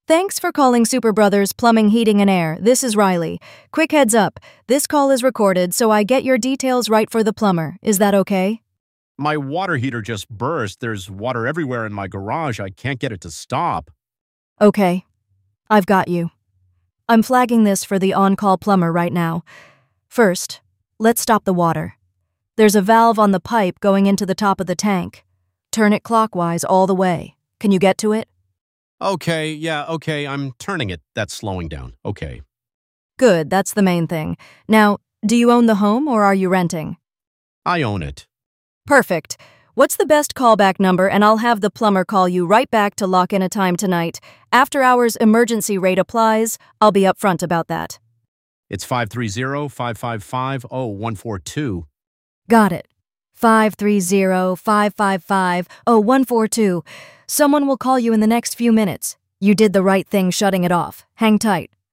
Thanks for calling Super Brothers Plumbing, Heating, and Air. This is Riley. Quick heads up, this call is recorded so I get your details right for the plumber. Is that okay? My water heater just burst. There's water everywhere in my garage. I can't get it to stop. Okay. I've got you. I'm flagging this for the on-call plumber right now. First, let's stop the water. There's a valve on the pipe going into the top of the tank. Turn it clockwise all the way. Can you get to it? Okay, I'm turning it. That's slowing down. Okay. Good, that's the main thing. Now, do you own the home or are you renting? I own it. Perfect. What's the best callback number, and I'll have the plumber call you right back to lock in a time tonight. After hours emergency rate applies. I'll be upfront about that. It's 530-555-0142. Got it. 530-555-0142. Someone will call you in the next few minutes. You did the right thing shutting it off. Hang tight.